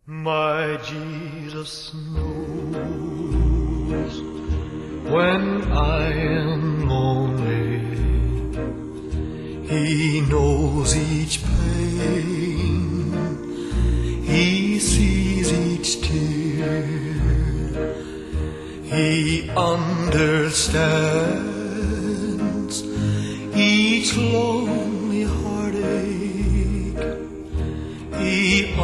My Jesus knows when I am lonely. He knows each pain. He sees each tear. He understands each lonely heartache. He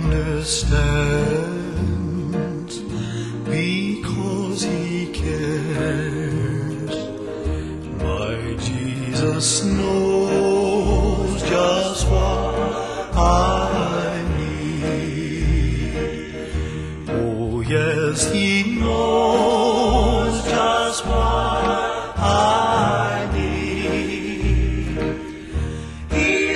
understands because He cares. My Jesus knows just what I need. Oh yes, He knows just what I need. He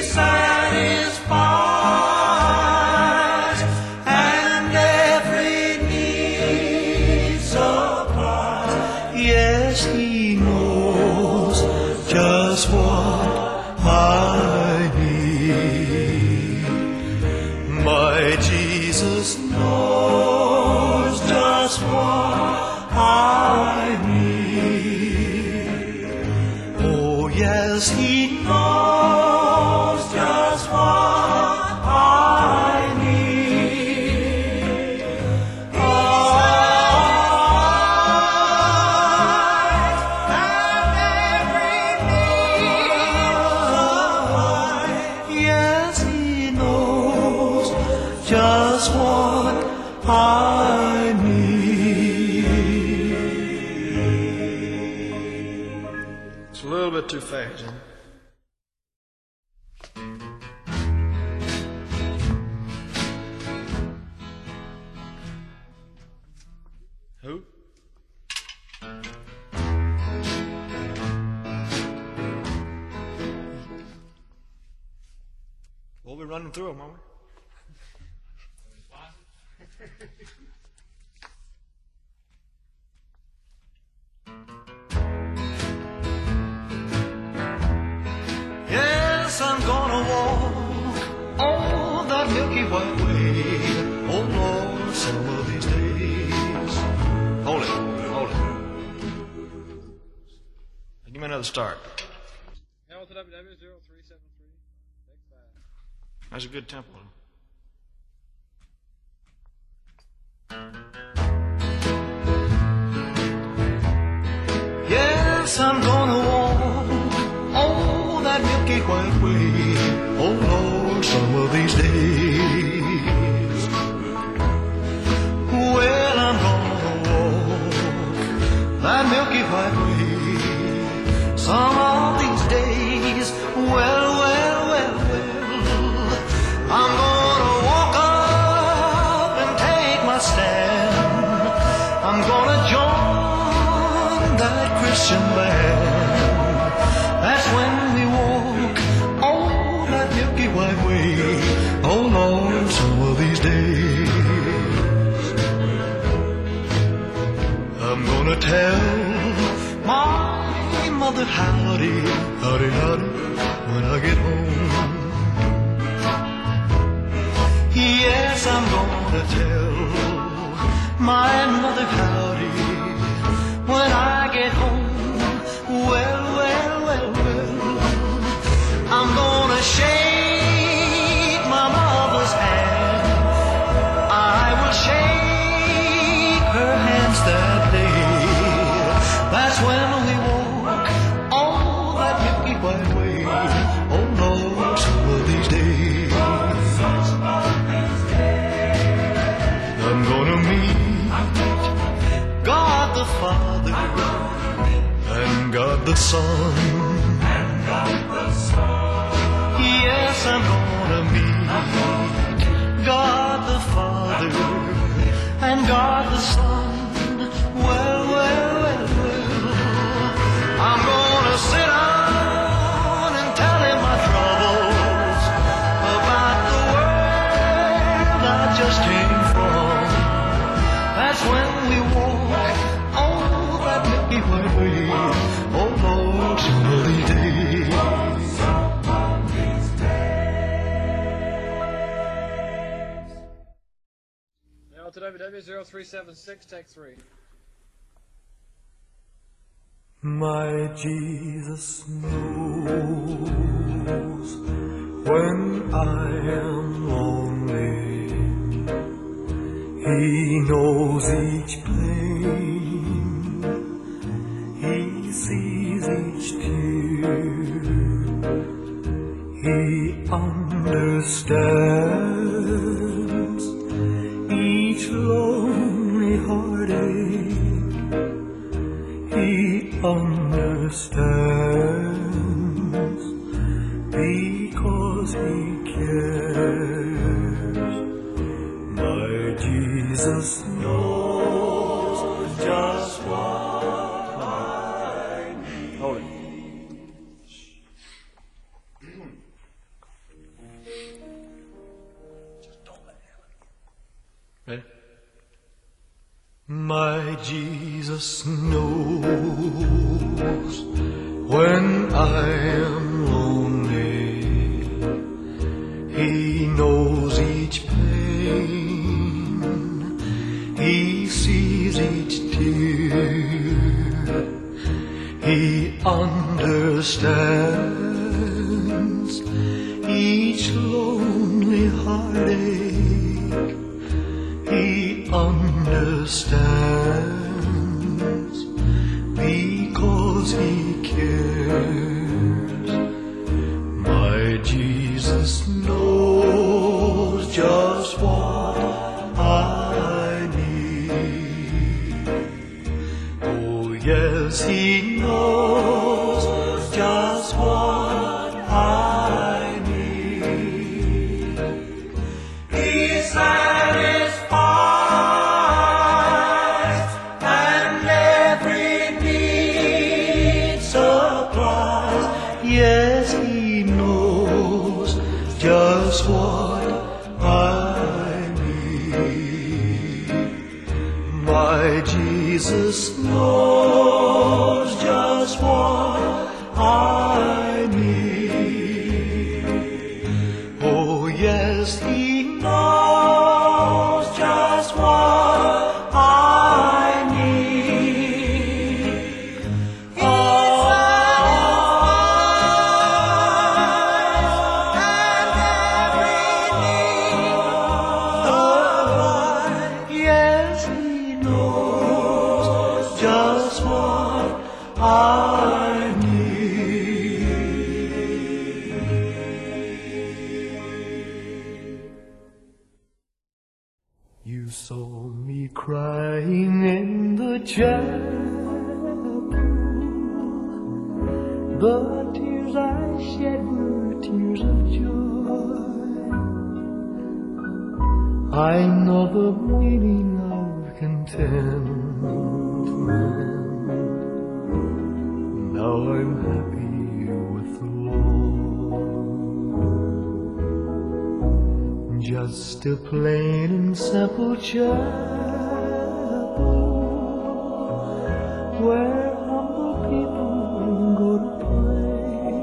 satisfies and every need supplies. Yes, He knows just what I need. My Jesus knows just what I need. Oh yes, He knows just what I need. Yes, He knows just what I need. It's a little bit too fast, huh? Who? We'll be running through them, won't we? Yes, I'm gonna walk on that Milky White way. Oh Lord, some of these days. Hold it, hold it. Give me another start. Hamilton WW0373. That's a good tempo. Yes, I'm gonna walk on that Milky White way. Oh Lord, some of these days. Well, I'm gonna walk that Milky White way. Some of these days. Well, I'm gonna walk up and take my stand. I'm gonna join that Christian band. That's when we walk on that Milky White way. Oh Lord, some of these days. I'm gonna tell my mother howdy, howdy, howdy, when I get home. Yes, I'm gonna tell my mother howdy when I get home. Well, I'm gonna shake my mother's hand. I will shake her hands that day. That's when we walk on that Milky White way. Oh Lord, some of these days. I'm gonna meet God the Father and God the Son. Yes, I'm gonna meet God the Father and God the Son. Well, I'm gonna sit down and tell Him my troubles about the world I just came from. That's when we walk on that Milky White way. Oh Lord, some of these days. Delta WW0376, take 3. My Jesus knows when I am lonely. He knows each pain. He sees each tear. He understands each lonely heartache. He understands because he cares. My Jesus knows just what I need. Hold it. Just don't let it happen. Ready? My Jesus knows when I am lonely. He knows each pain. He sees each tear. He understands each lonely heartache. He understands because he cares. My Jesus knows just what I need. Oh yes, he knows just what I need. He satisfies and every need supplies. Yes, he knows just what I need. My Jesus knows just what I need. Oh yes, he knows just what I need. Yes, he knows just what I need. You saw me crying in the chapel. The tears I shed were tears of joy. I know the meaning of contentment. Now I'm happy with the Lord. Just a plain and simple chapel where humble people go to pray.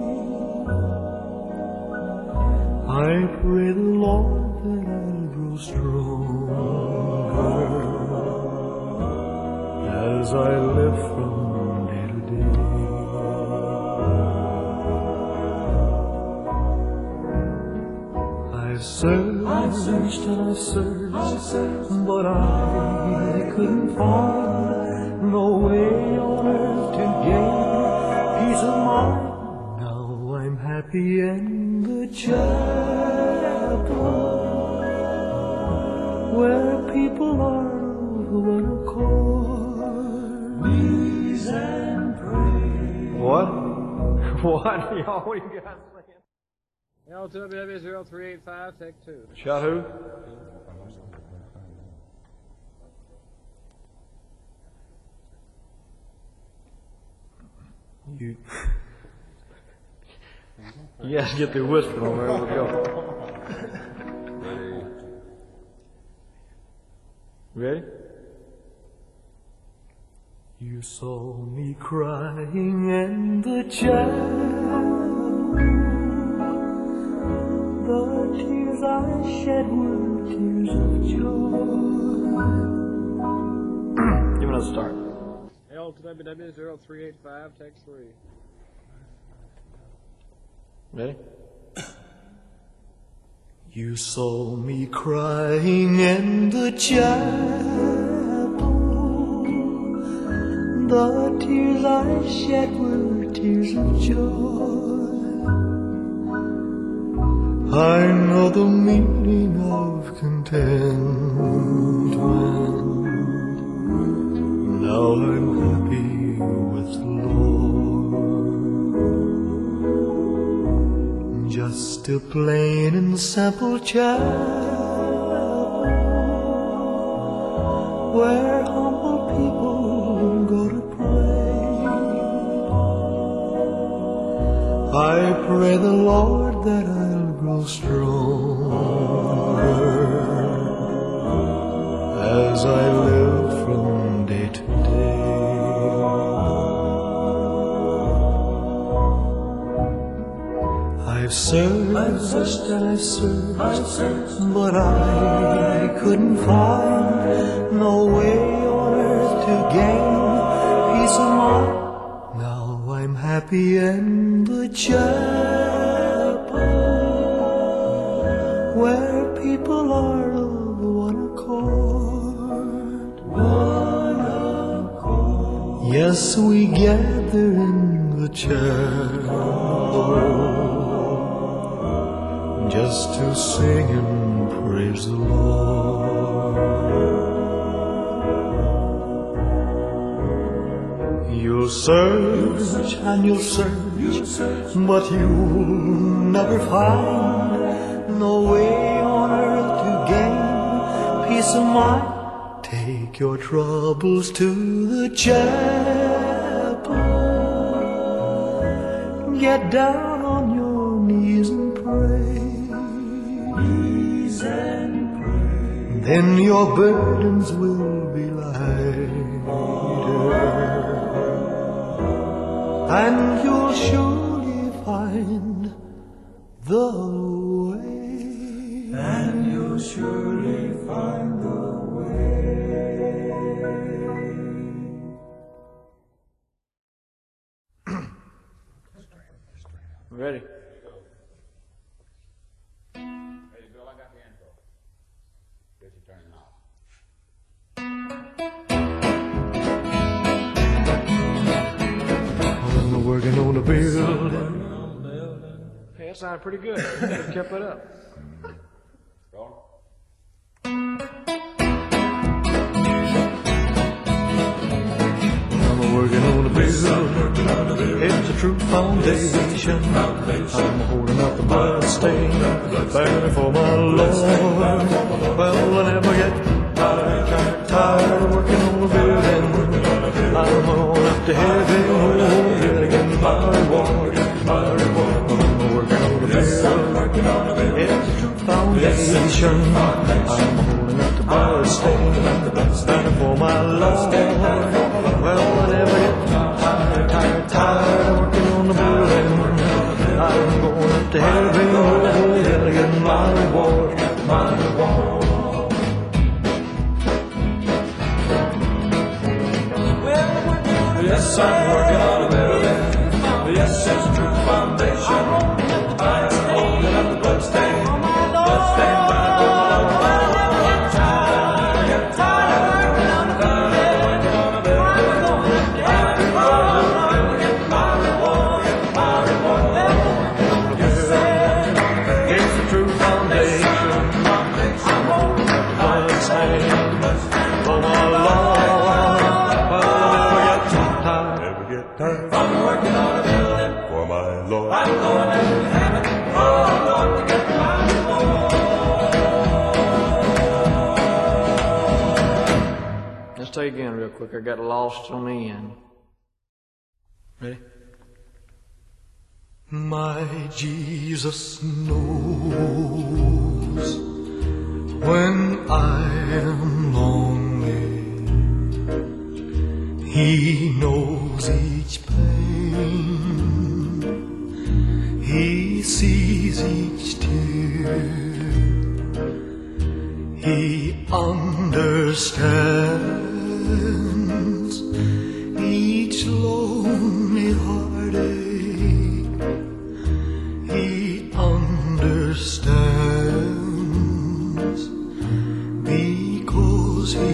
I pray the Lord that I'll grow stronger as I live from day to day. I searched and I searched, but I couldn't find no way on earth to gain peace of mind. Now I'm happy in the chapel where people are of one accord. Knees and pray. What? What? Y'all, what you guys saying? Delta WW0385, take 2. Shot who? You guys get through whispering on there. We'll go. Ready? You saw me crying in the chapel. The tears I shed were tears of joy. let's start. L2WW0385, take 3. Ready? You saw me crying in the chapel. The tears I shed were tears of joy. I know the meaning of contentment. Now I'm happy with the Lord. Just a plain and simple chapel where humble people go to pray. I pray the Lord that I'll grow stronger as I live from day to day. I've searched and I've searched, but I couldn't find no way on earth to gain peace of mind. Now I'm happy in the chapel where people are of one accord. Yes, we gather in the chapel just to sing and praise the Lord. You'll search and you'll search, but you'll never find no way on earth to gain peace of mind. Take your troubles to the chapel. Get down on your knees and pray. Then your burdens will be lighter, and you'll surely find the way. And you'll surely find the way. Ready? Working on a building. Hey, that sounded pretty good. You could have kept it up. I'm working on a building. It's a true foundation. I'm holding up the blood stain, bearing for my Lord. Well, I never get tired of working on a building. I'm on up to heaven, getting my reward. I'm working on a building. It's a true foundation. I'm holding up the blood stain, bearing for my Lord. Well, I never get tired of working on the building. I'm going up to heaven, getting my reward. Yes, I'm working on a building. Yes, it's a true foundation. I'm holding up the bloodstain by the It's a true foundation. I'm holding up the bloodstain for my Lord. I'm working on a building for my Lord. I'm going to heaven, oh Lord, to get my reward. Let's take it again real quick. I got lost on the end. Ready? My Jesus knows when I am lonely. He knows each pain. He sees each tear. He understands each lonely heartache. He understands because He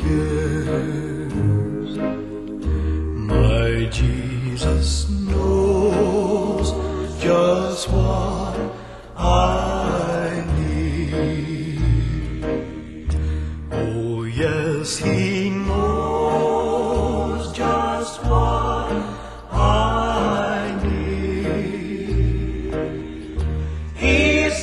cares. My Jesus knows just what I need. Oh yes, He knows just what I need. He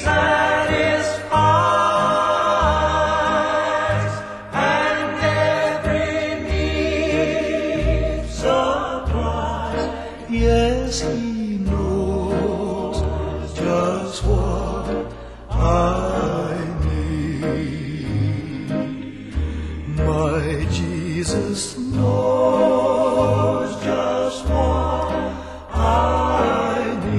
satisfies and every need supplies. Yes, He knows just what I need. My Jesus knows just what I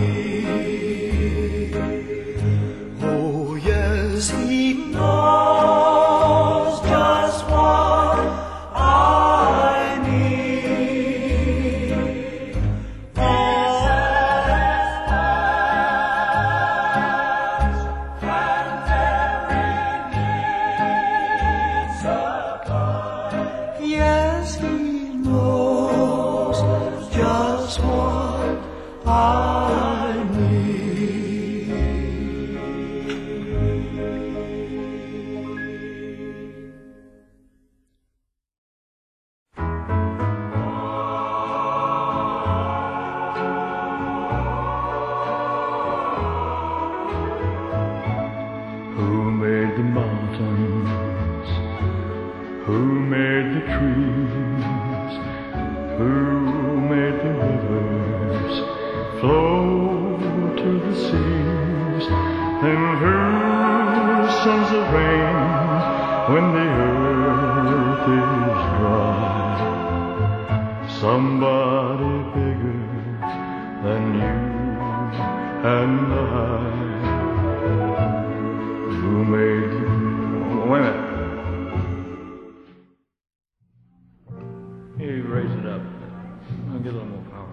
need. Oh yes, He knows just what I need. Yes, He knows just what I need. Who made the mountains? Who made the trees? Who made the rivers flow to the seas? And who sends the rain when the earth is dry? Somebody bigger than you and I. Who made the... Wait a minute. You raise it up. I'll get a little more power.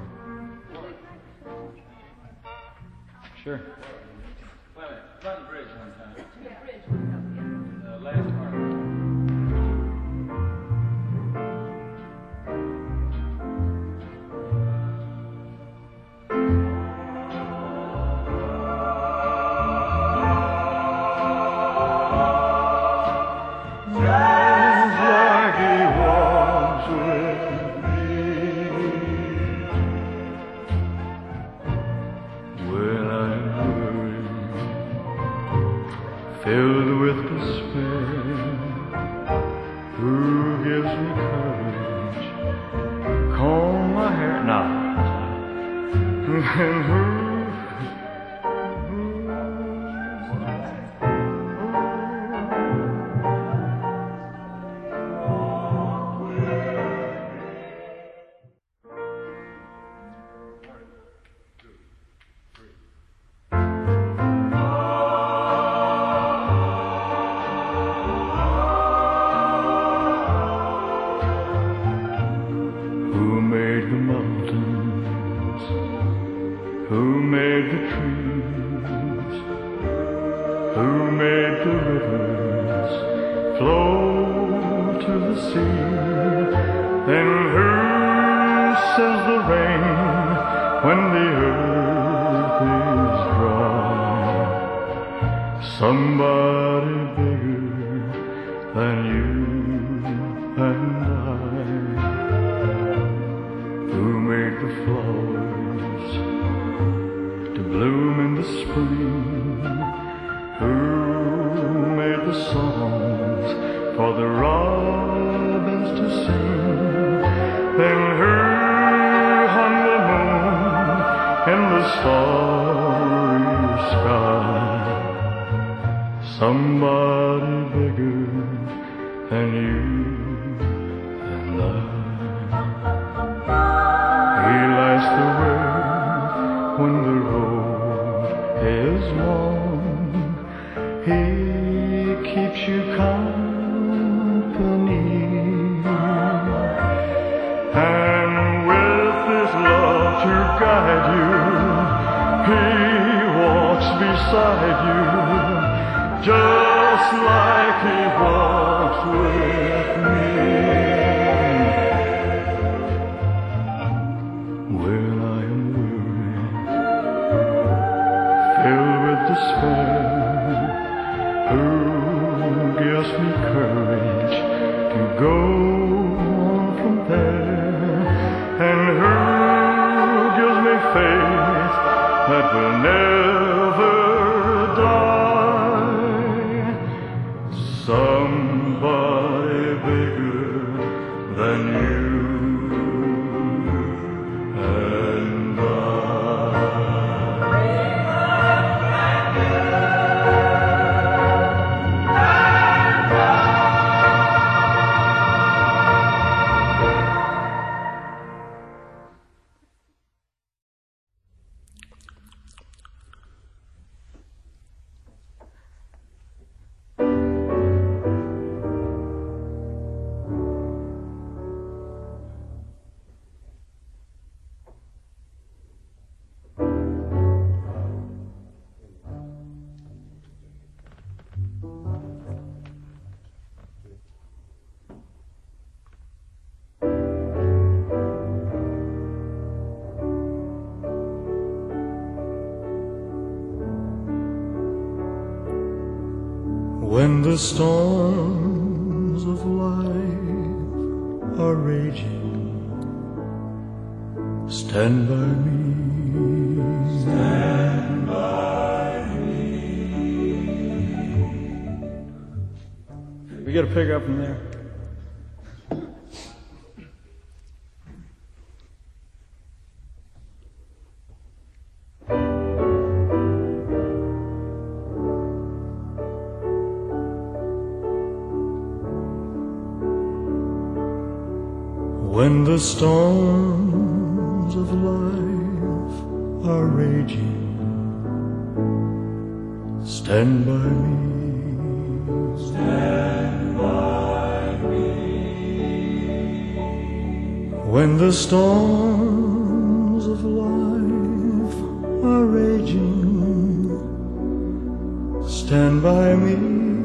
Sure. Wait a minute. Run the bridge one time. Yeah, bridge. Last part. Filled with despair, who gives me courage? Comb my hair, no. And who? Who made the mountains? Who made the trees? Who made the rivers flow to the sea? And who sends the rain when the earth is dry? Somebody bigger than you and I. Who made the flowers to bloom in the spring? Who made the songs for the robins to sing? Then who hung the moon in the starry sky? Somebody bigger than you and I. He lights the way when the road is long. He keeps you company beside you, just like he walks with me. When I am weary, filled with despair, who gives me courage to go on from there, and who gives me faith that will never die. Somebody bigger than you and I. When the storms of life are raging, stand by me. Stand by me. We gotta pick up from there. When the storms of life are raging, stand by me. Stand by me. When the storms of life are raging, stand by me.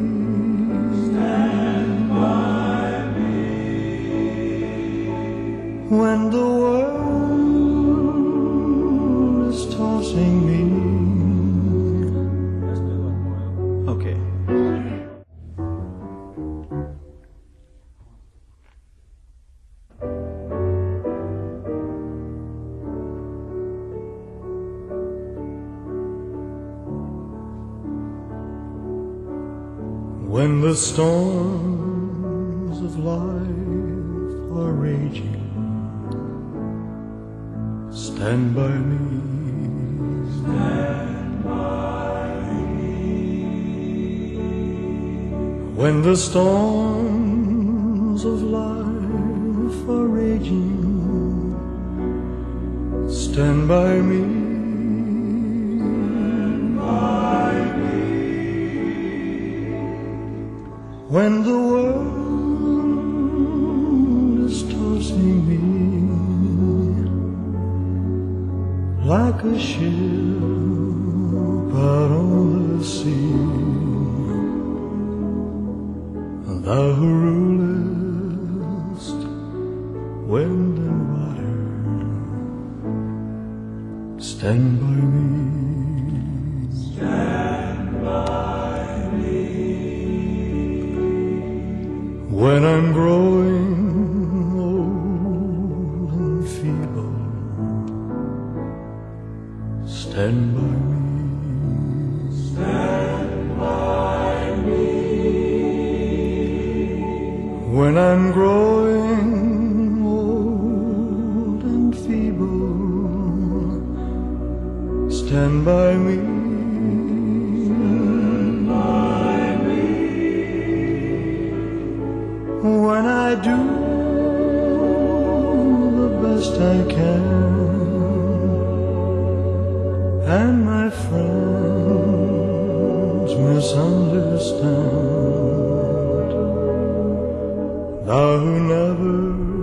When the world is tossing me. Okay. When the storms of life are raging, stand by me. Stand by me. When the storms of life are raging, stand by me. Stand by me. When the world is tossing me like a ship out on the sea, thou who rulest wind and water, stand by me. Stand by me. When I'm growing old and feeble, stand by me. Stand by me. When I'm growing old and feeble, stand by me. Stand by me. When I do the best I can, and my friends misunderstand, thou who never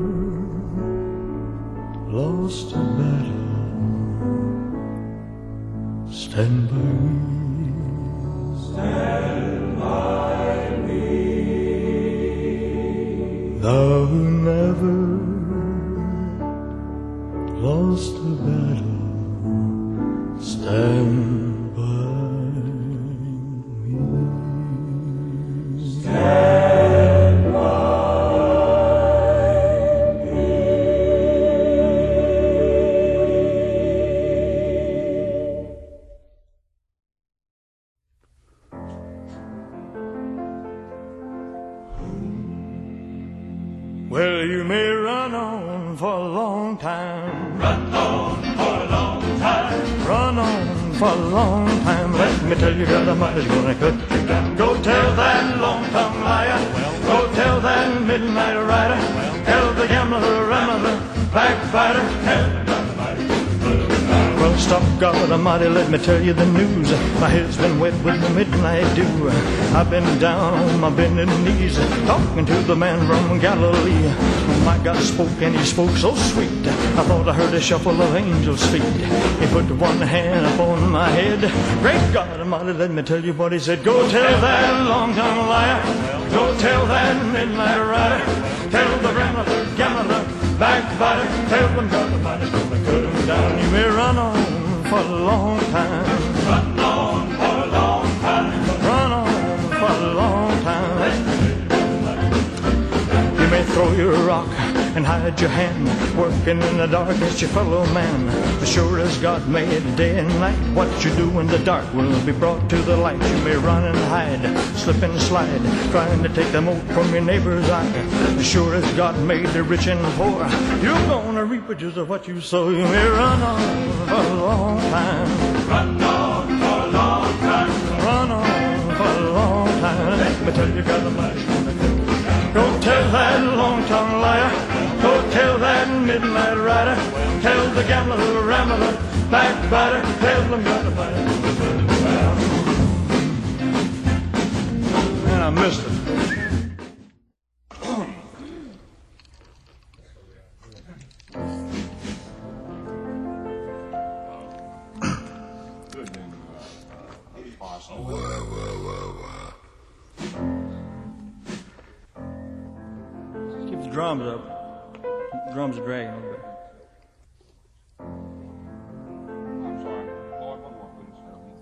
lost a battle, stand by me. Thou who never lost a battle, stand by me. Stand by me. Well, you may run on for a long time. Run on for a long time. Run on for a long time. Let me tell you, God Almighty's gonna cut you down. Go tell that long-tongued liar. Go tell that midnight rider. Tell the gambler, rambler, backbiter. Tell the God Almighty. Well, stop, God Almighty, let me tell you the news. My head's been wet with the midnight dew. I've been down on my bending knees, talking to the man from Galilee. My God spoke, and he spoke so sweet, I thought I heard a shuffle of angels' feet. He put one hand upon my head. Great God Almighty, let me tell you what he said. Go tell that long-tongued liar. Go tell that midnight rider. Tell the rambler, gambler, backbiter. Tell them God Almighty's gonna cut him down. You may run on for a long time. Run on for a long time. Run on for a long time. You may throw your rock and hide your hand, working in the dark against your fellow man. As sure as God made day and night, what you do in the dark will be brought to the light. You may run and hide, slip and slide, trying to take the mote from your neighbor's eye. As sure as God made the rich and poor, you're gonna reap just of what you sow. You may run on for a long time. Run on for a long time. Run on for a long time. Let me tell you, God Almighty's gonna cut you down. Go tell that long-tongued liar. Go tell that midnight rider. Tell the gambler, the rambler, backbiter. Tell them God Almighty. Man, I missed it. Keep the drums up. The drums are dragging a little bit. I'm sorry. Lord, one more, please.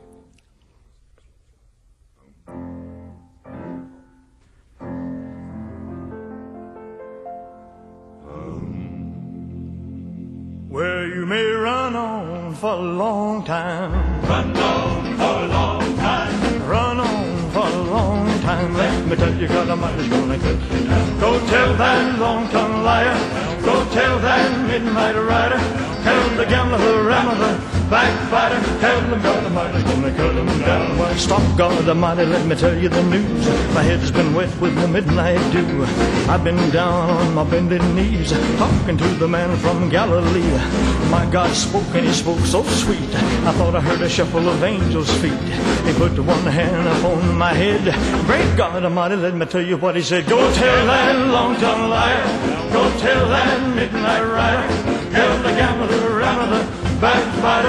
Well, you may run on for a long time. Run on for a long time. Run on for a long time. Let me tell you, God Almighty's gonna cut you down. Go tell that long-tongued liar. Go tell that midnight rider. Tell the gambler, the rambler, backbiter. Tell them God Almighty's gonna cut them down. Well, stop, God Almighty, let me tell you the news. My head's been wet with the midnight dew. I've been down on my bended knees, talking to the man from Galilee. My God spoke, and he spoke so sweet, I thought I heard a shuffle of angels' feet. He put one hand upon my head. Great God Almighty, let me tell you what he said. Go tell that long-tongued liar. Go tell that midnight rider. Tell the gambler, the rambler, backbiter.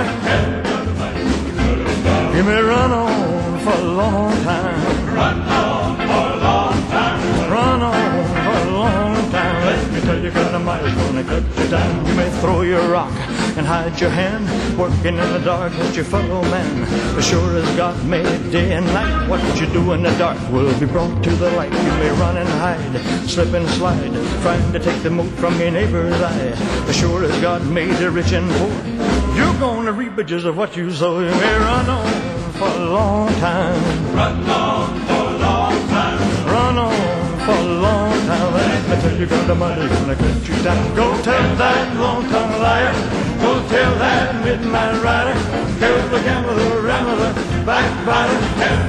You may run on for a long time. Run on for a long time. Run on for a long time. Let me tell you, God Almighty's gonna cut you down. You may throw your rock and hide your hand, working in the dark with your fellow man. As sure as God made day and night, what you do in the dark will be brought to the light. You may run and hide, slip and slide, trying to take the mote from your neighbor's eye. As sure as God made the rich and poor, you're gonna reap just of what you sow. You may run on for a long time. Run on for a long time. Run on for a long time. Let me tell you, God Almighty's gonna cut you down. Go tell that long-tongued liar. Go tell that midnight rider. Tell the gambler, the rambler, backbiter.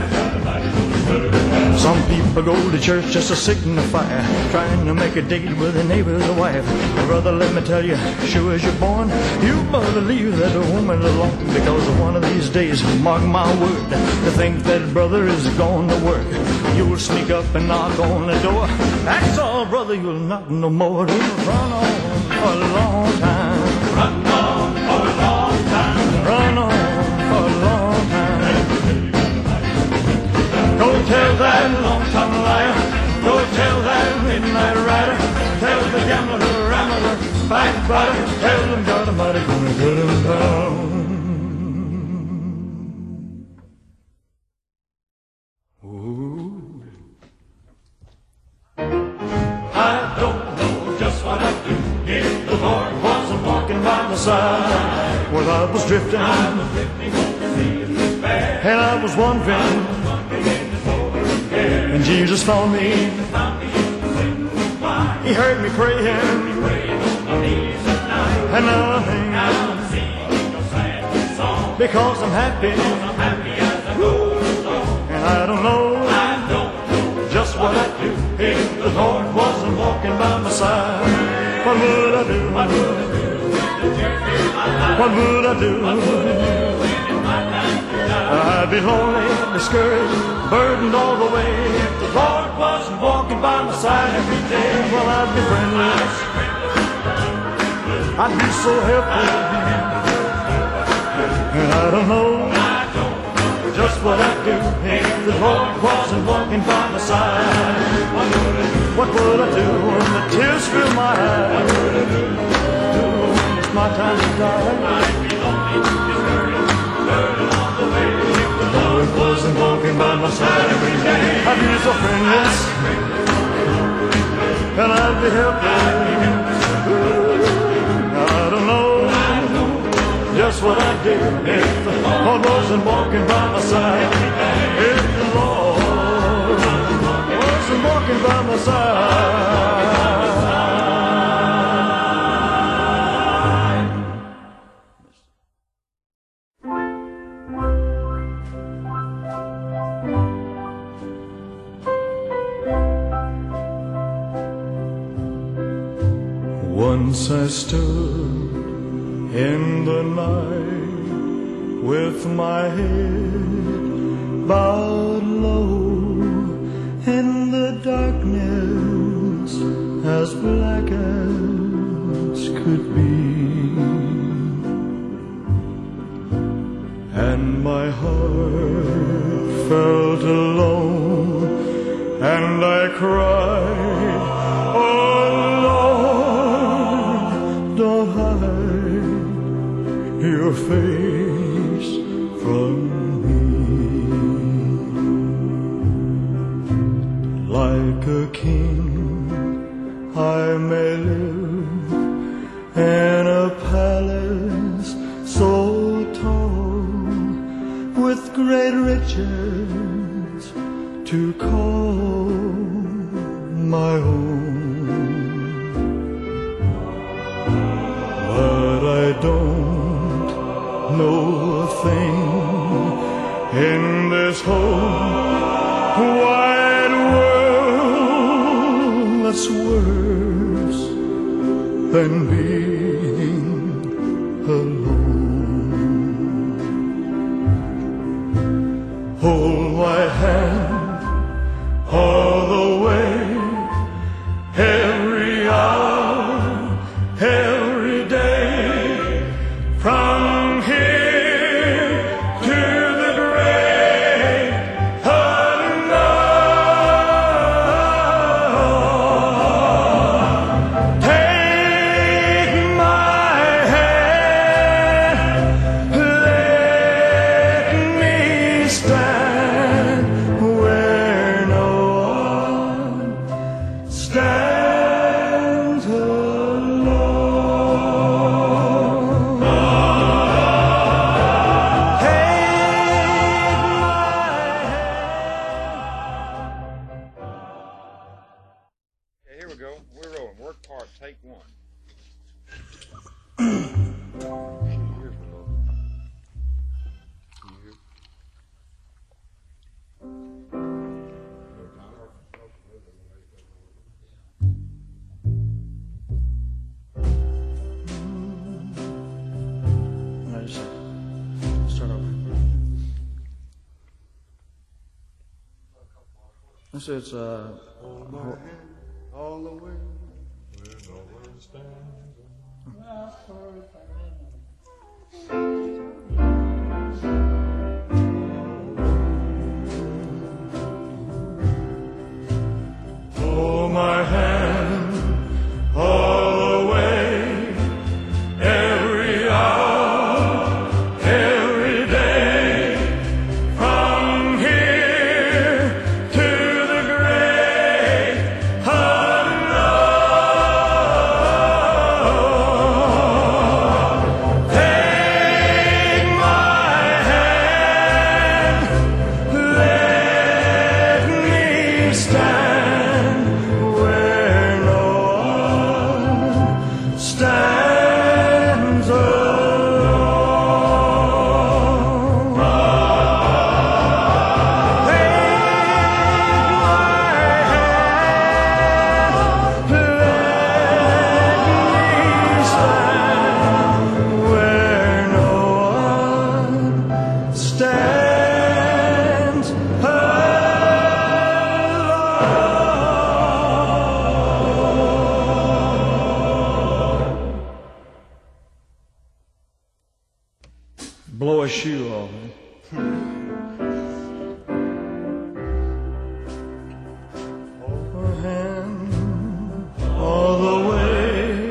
Some people go to church just to signify, trying to make a date with a neighbor's wife. But brother, let me tell you, sure as you're born, you better leave that woman alone, because one of these days, mark my word, to think that brother is going to work, you'll sneak up and knock on the door. That's all, brother, you'll knock no more. You'll run on for a long time. Run on for a long time. Run on for a long time. Go tell that long-tongued liar. Go tell that midnight rider. Backbiter, tell them God Almighty gonna cut them down. Ooh. I don't know just what I'd do if the Lord wasn't walking by my side. Well, I was drifting, and I was wondering, and Jesus found me. He heard me praying, and now I'm singing because I'm happy, and I don't know just what I'd do if the Lord wasn't walking by my side. What would I do? What would I do? I'd be lonely, discouraged, burdened all the way if the Lord wasn't walking by my side every day. Well, I'd be friendless, I'd be so helpless, and I don't know just what I'd do if the Lord wasn't walking by my side. What would I do when the tears fill my eyes? It's my time to die. If the Lord wasn't walking by my side every day, I'd be so friendless, and I'd be helpless. I don't know just what I'd do if the Lord wasn't walking by my side. If the Lord wasn't walking by my side. Once I stood in the night with my head bowed low in the darkness as black as could be, and my heart felt alone, and I cried, oh Lord, don't hide your face from me. Like a king I may live in a palace so tall, with great riches to call my own, but I don't know a thing in this whole wide world that's worse than being alone. Hold my hand all the way, every hour, every day, from here to the great unknown. Take my hand, let me stand where no one stands alone. Okay, here we go. We're rolling. Work part, take one. I just start over. This is All the way. Hold my hand all the way, my shoe off. Hold my hand all the way.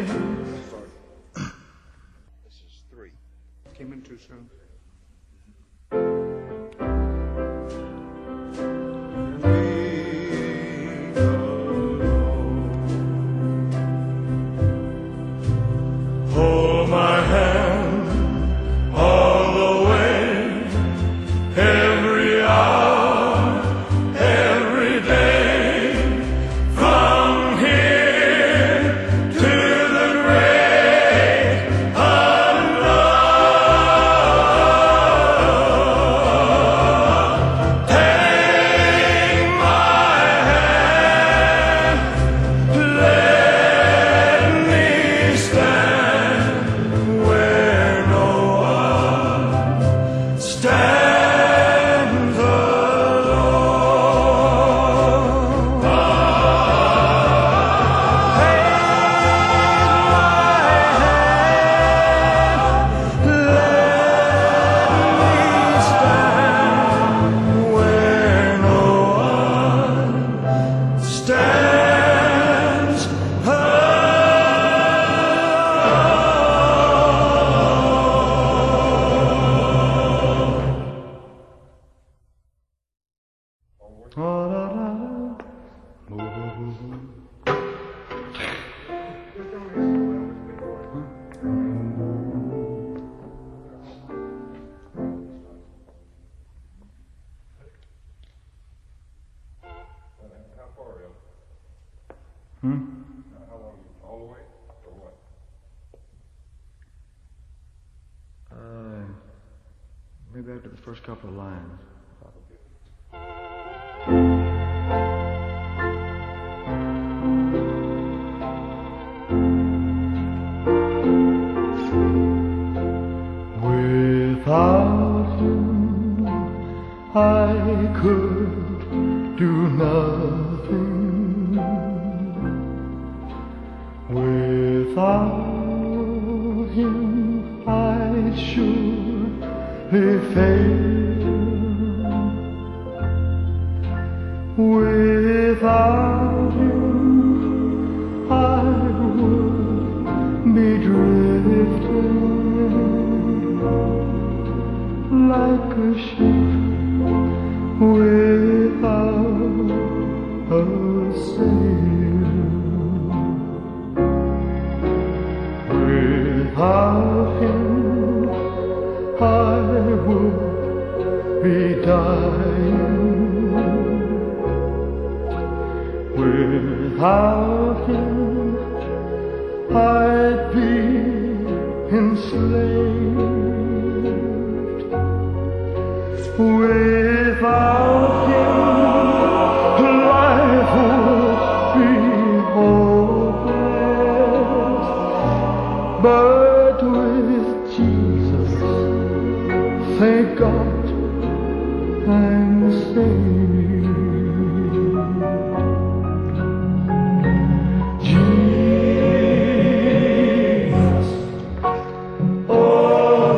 This is 3. Came in too soon. Hold my hand all the way, every hour, every day, from here to the great unknown. Take my hand, let me stand where no one stands alone. Take my hand, let me stand where no one stands How far, El? Hmm? How long? All the way? Or what? Maybe after the first couple of lines. Without you, I could do nothing. Without him, I'd surely fail. Without you, I would be drifting like a ship without a sail. Without him, I would be dying. Without him, I'd be enslaved. Without him, life would be hopeless. But with Jesus, thank God, I'm saved. Jesus, oh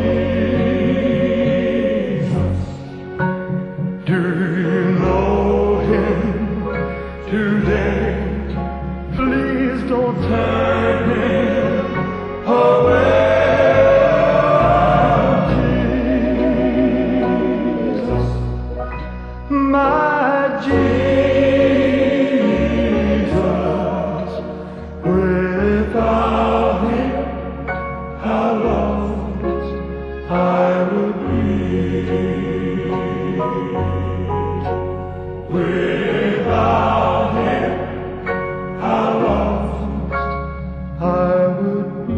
Jesus, do you know him today? Please don't turn him away. Jesus, my Jesus, without him, how lost I would be. Without him, how lost I would be.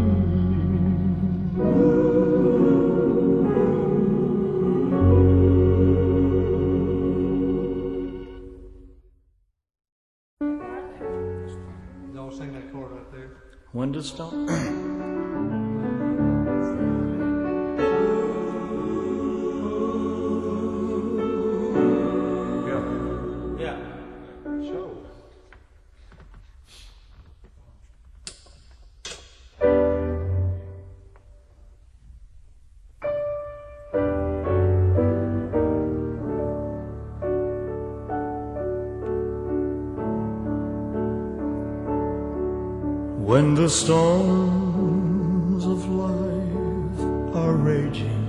Y'all sing that chord right there. When does it start? Yeah. Show. When the storms of life are raging,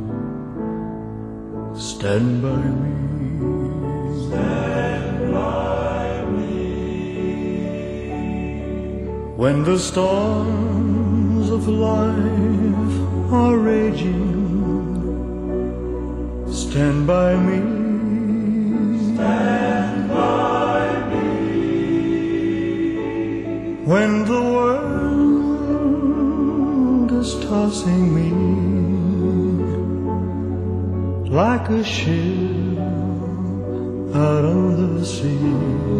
stand by me. Stand by me. When the storms of life are raging, stand by me. Stand by me. When the world is tossing me like a ship out on the sea,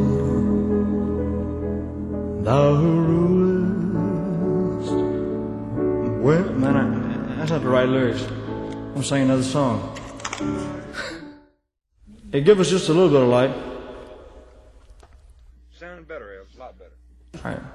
thou who rulest. Where? Man, that's not the right lyrics. I'm singing another song. Hey, give us just a little bit of light. Sounded better, Elf. A lot better. All right.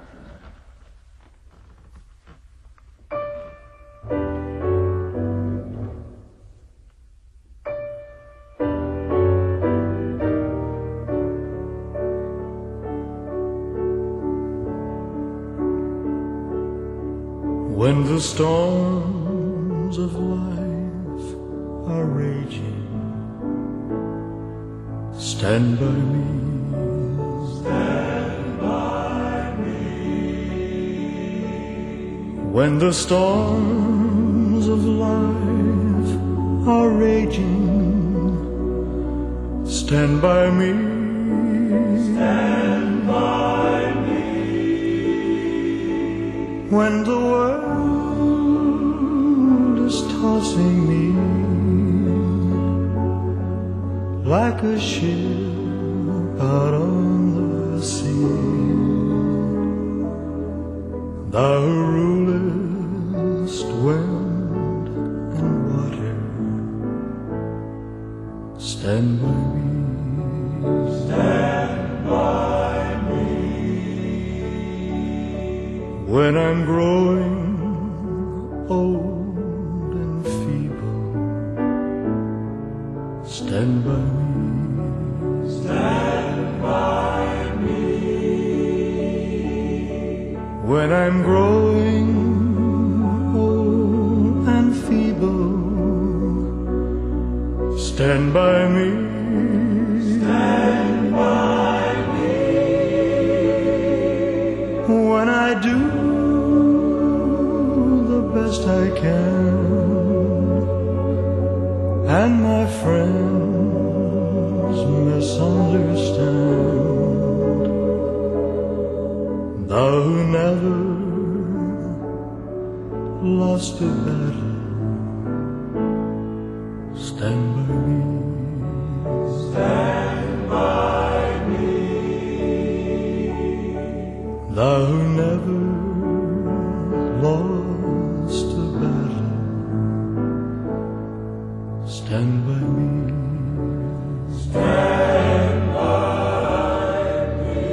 When the storms of life are raging, stand by me. Stand by me. When the storms of life are raging, stand by me. Stand by me. When the world is tossing me like a ship out on the sea, thou who rulest wind and water, stand by me. Stand by me. When I'm growing old and feeble, stand by me. Stand by me. When I'm growing old and feeble, stand by me. Stand by me. When I do the best I can, and my friends misunderstand, thou who never lost a battle, stand by me. Stand by me. Thou who never lost a battle, stand by me. Stand by me.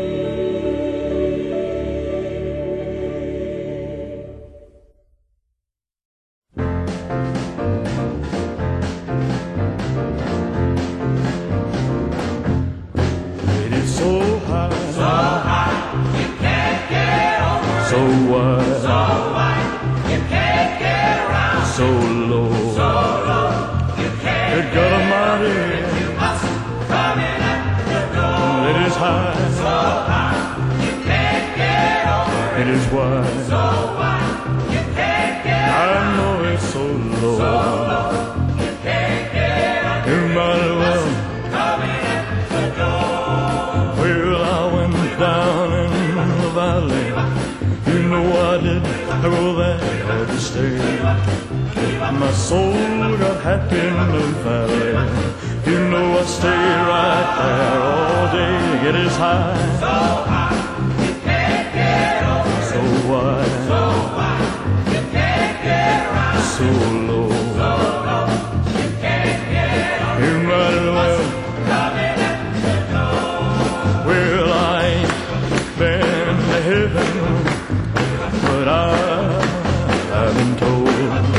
It is so high, You can't get over it. so wide, So wide, you can't get around. so low. So low, you can't Good God Almighty, You must come in at the door. it is high, So high, you can't get over it. it is wide. So wide, you can't get I know it's so low. You can't get over You might as well. Come in at the door. Well, I went down in the valley. You know I did. I go there to stay. My soul got happy in the valley. You know I stay right there all day. It is high, So high, you can't get over it. so wide, So wide, you can't get around. so low. So low, you can't get over You might as well. Come in at the door. Well, I ain't been to heaven, but I've been told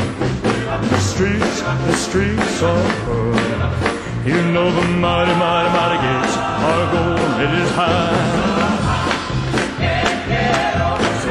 the streets are pearl. You know the mighty, mighty, mighty gates are gold. It is high, so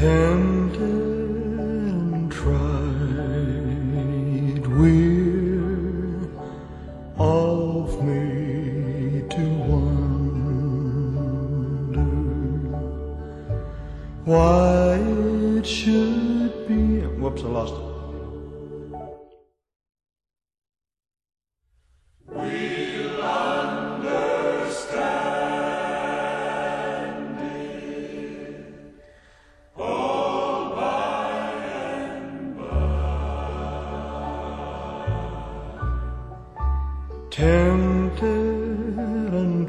tempted and tried, we're of me to wonder why it should be. Whoops, I lost it. Tempted and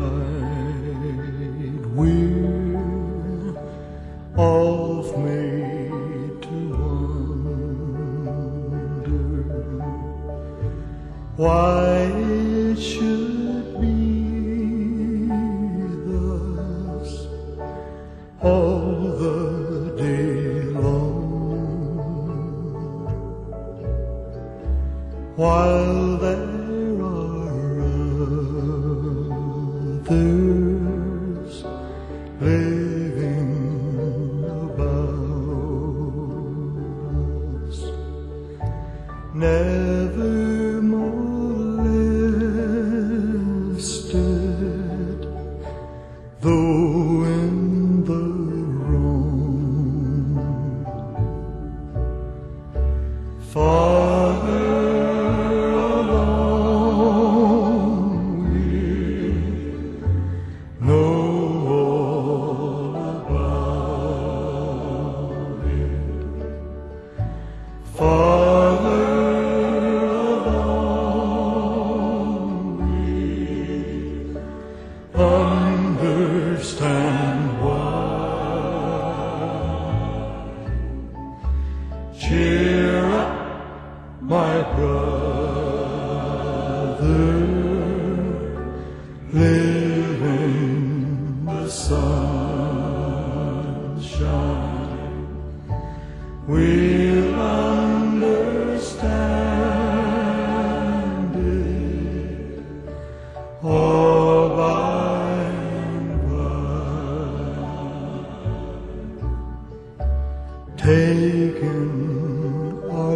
tried, we're of made to wonder why it should be thus all the day long, while there others living about us, never molested, though in the wrong. Farther understand why. Cheer up, my brother, live in the sunshine. We'll understand it all by and by. Taking our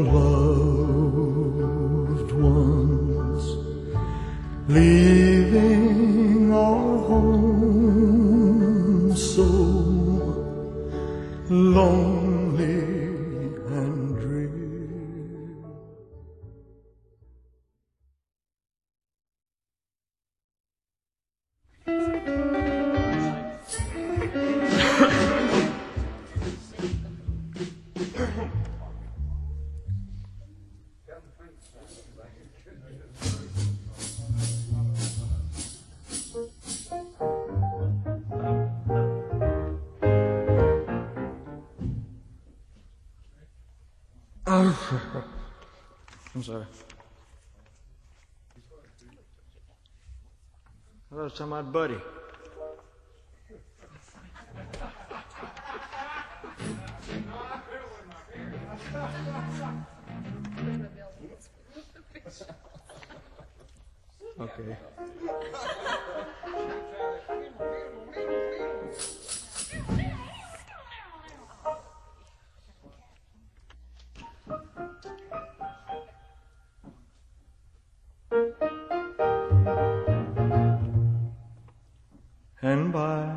loved ones, leaving our home so lonely and drear. I'm sorry. I was talking about Buddy. Okay. And by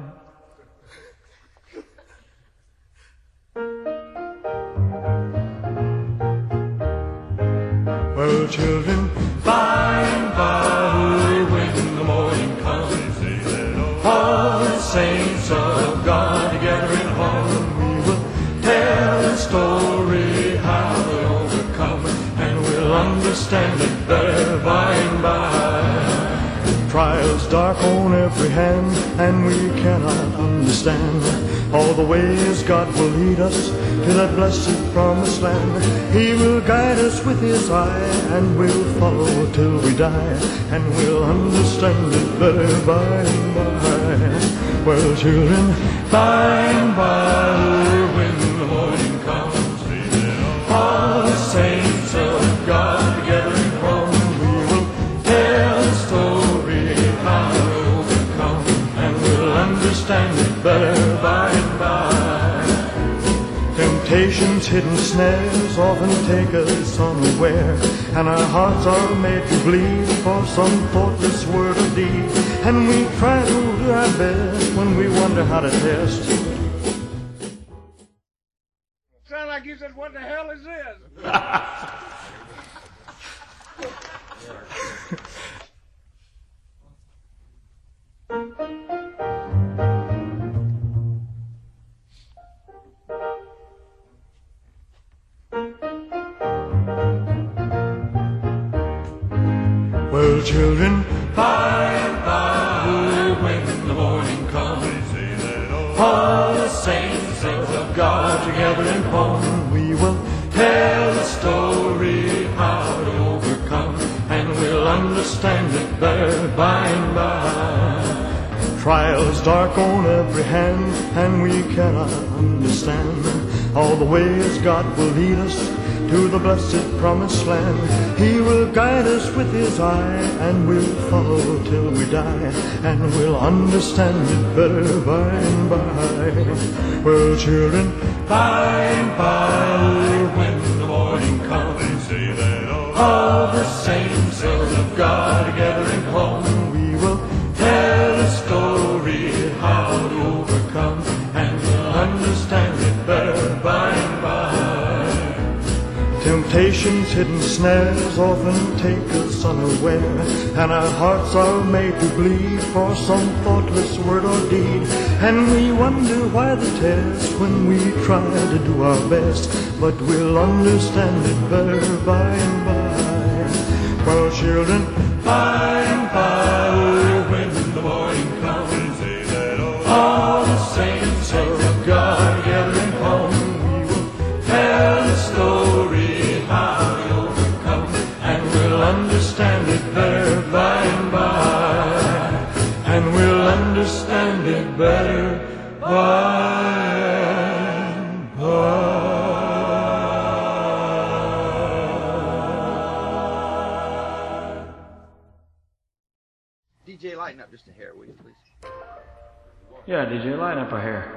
well, children, by and by, when the morning comes, all the saints of God together in home, we will tell the story how they overcome, and we'll understand it better by and by. Trials dark on every hand, and we cannot understand all the ways God will lead us to that blessed promised land. He will guide us with His eye, and we'll follow till we die, and we'll understand it better by and by. Well, children, by and by, when the morning comes, all the saints of God together in Rome, we will tell the story how to overcome, and we'll understand it better by and by. Temptation's hidden snares often take us unaware, and our hearts are made to bleed for some thoughtless word or deed. And we try to do our best when we wonder how to test. Sound like you said, what the hell is this? Well, children, By and by, when the morning comes, all the saints of God together in home, we will tell the story how to overcome, and we'll understand it better by and by. trials dark on every hand, and we cannot understand all the ways God will lead us to the blessed promised land. He will guide us with his eye, and we'll follow till we die, and we'll understand it better by and by. Well, children, By and by, when the morning comes, all the saints of God together in home, we will tell the story how to overcome, and we'll understand it better by and by. Temptation's hidden snares often take us unaware, and our hearts are made to bleed for some thoughtless word or deed. And we wonder why the test when we try to do our best, but we'll understand it better by and by. Well, children, By and by, when the morning comes, all the saints of God together in home, we will tell the story how to overcome, and we'll understand it better by and by, and we'll understand it better by and by. DJ, lighten up just a hair, will you, please? Yeah, DJ, line up a hair.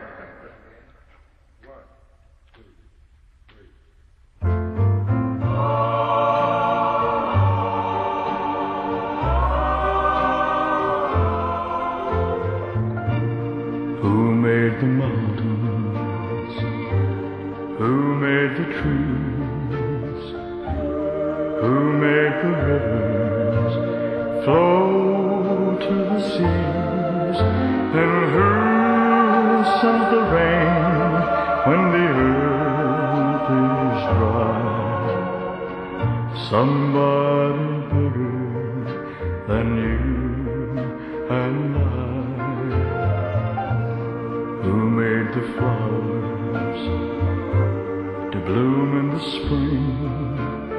who made the mountains? Who made the trees? Who made the rivers flow to the seas? And who sends the rain when the earth is dry? Somebody bigger than you and I. Who made the flowers to bloom in the spring?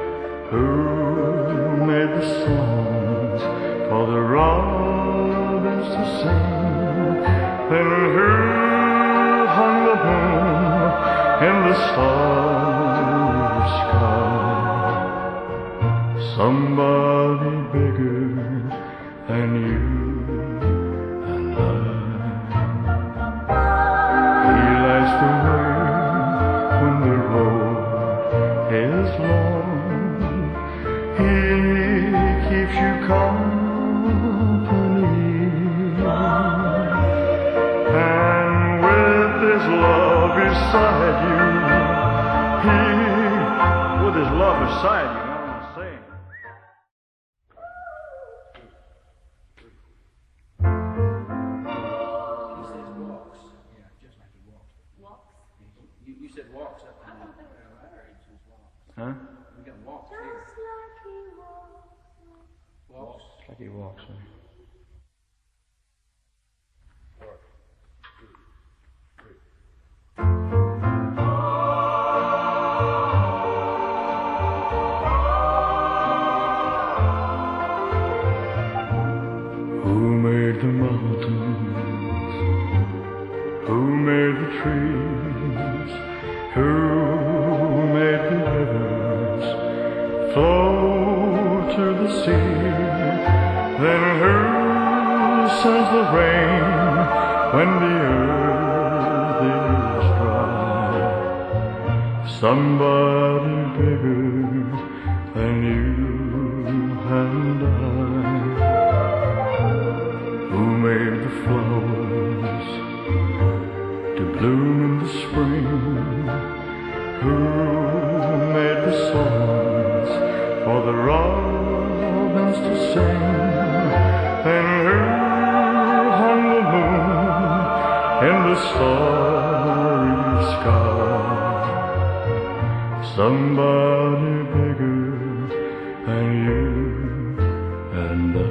Who made the songs for the robins to sing? Then who hung the moon in the starry sky? Somebody bigger than you and I. He lights the way when the road is long. He keeps you company, and with his love beside you, with his love beside you, I want to say. He says walks. Yeah, just like he walks. Walks? You said walks up to the walks. Huh? We got walks Just here. like he walks. Walks. Like he walks, man. Who made the mountains? Who made the trees? Who made the rivers flow to the sea? Then who sends the rain when the earth is dry? somebody bigger than you and I, who made the flowers to bloom in the spring, who made the songs for the robins to sing, and who hung the moon in the starry sky. Somebody bigger than you and I.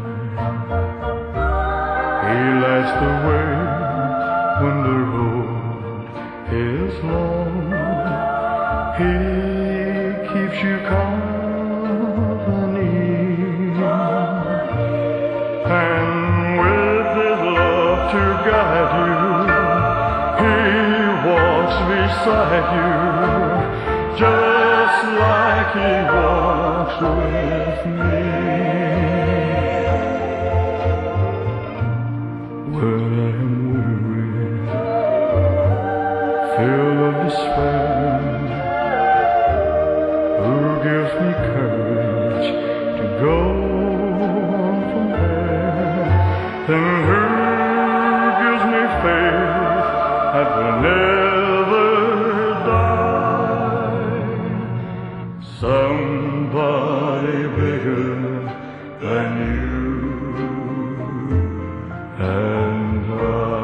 He lights the way when the road is long. He keeps you company, and with his love to guide you, he walks beside you, just like he walks with me. When I'm weary, filled of despair, who gives me courage to go on from there, and who gives me faith that will never die. Somebody bigger than you and I.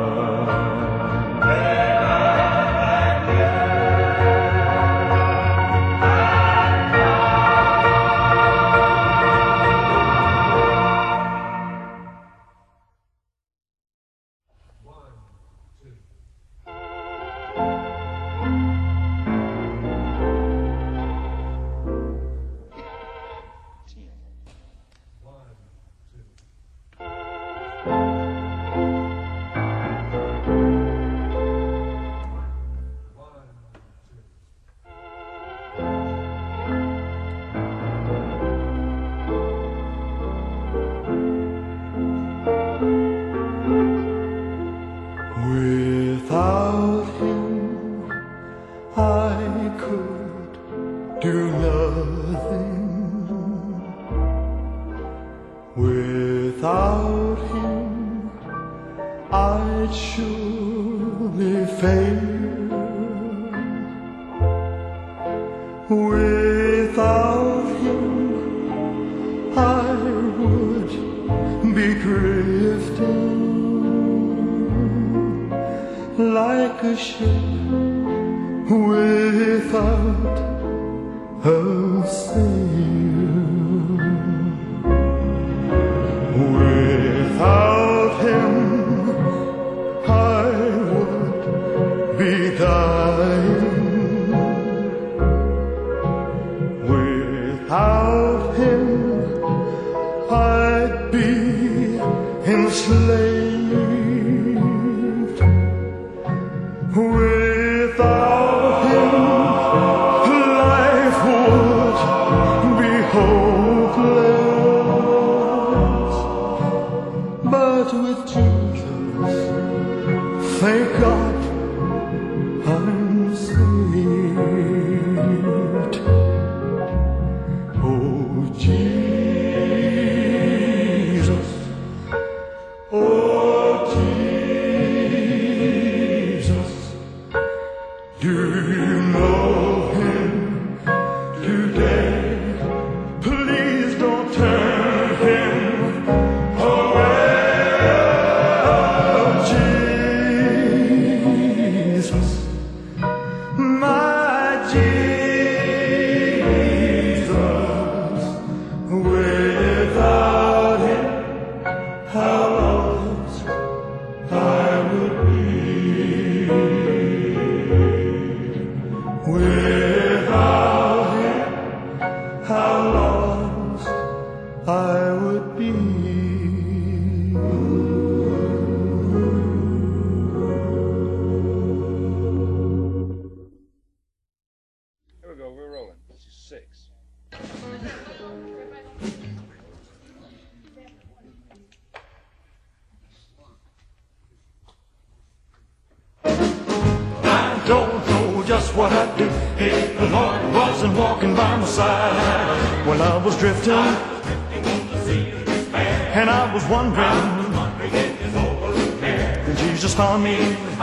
Without him, I could do nothing. Without him, I'd surely fail. Without him, I would be drifting like a ship without a sail. Without him, I would be dying. Without him, I'd be enslaved. Without him, life would be hopeless. But with Jesus, thank God, I'm saved. Oh, Jesus, oh, Jesus. Do you know him today? Please don't turn him away. Oh, Jesus, my Jesus. Without him, how lost I would be. Without him, how lost I would be. Here we go, we're rolling. This is 6. Don't know just just what I'd do if the Lord wasn't walking by my side. When I was drifting and I was wondering, and Jesus found me.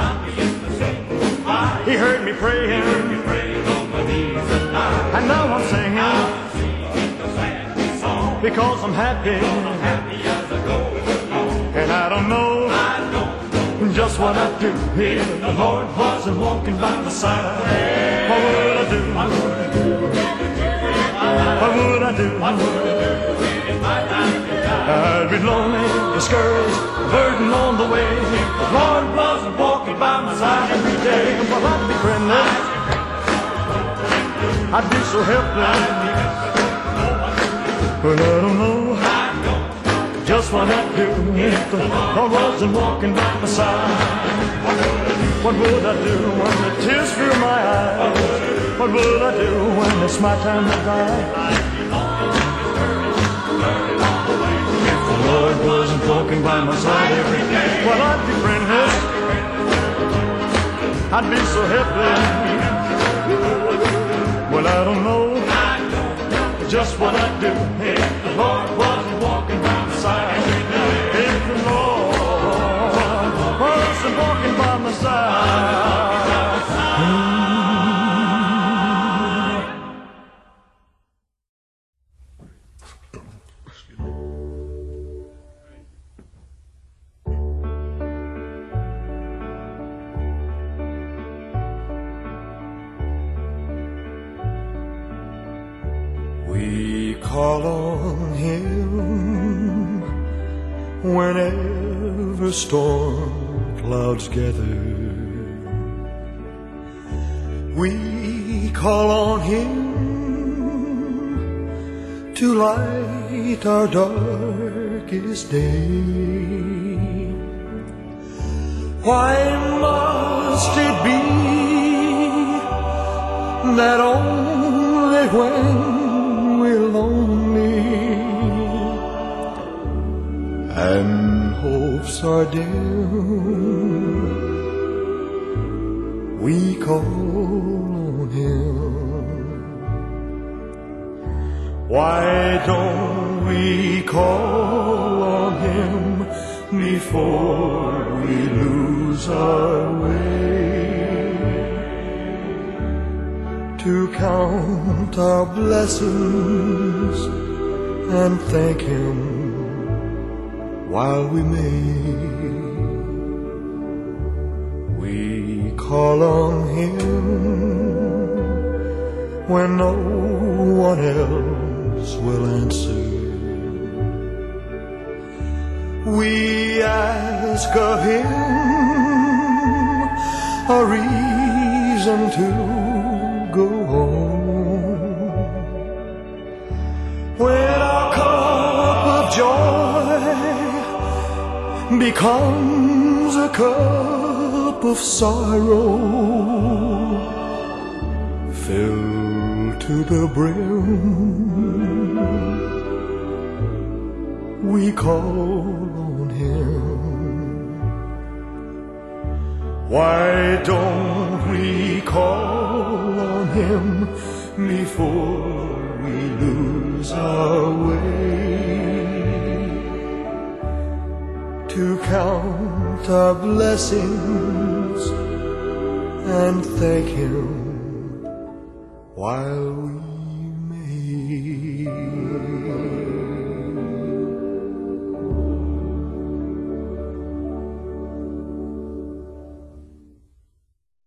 He heard me praying, and now I'm singing because I'm happy, and I don't know just what I'd do if the Lord wasn't walking by my side. What would I do? What would I do? I'd be lonely, discouraged, burdened on the way. The Lord wasn't walking by my side every day. Well, I'd be friendless, I'd be so helpless, but I don't know just what I'd do if the Lord wasn't walking by my side. What would I do when the tears fill my eyes? What would I do when it's my time to die? If the Lord wasn't walking by my side every day, well, I'd be friendless, I'd be so helpless. Well, I don't know just what I'd do if the Lord wasn't walking by my side. If the Lord wasn't walking by my side. We call on Him whenever storm clouds gather. We call on Him to light our darkest day. Why must it be that only when we're lonely and hopes are dim, we call on Him? Why don't we call on Him before we lose our way? To count our blessings and thank Him while we may. We call on Him when no one else will answer. We ask of Him a reason to go home. When our cup of joy becomes a cup of sorrow, filled to the brim, we call on Him. Why don't we call on Him before we lose our way? To count our blessings and thank Him while we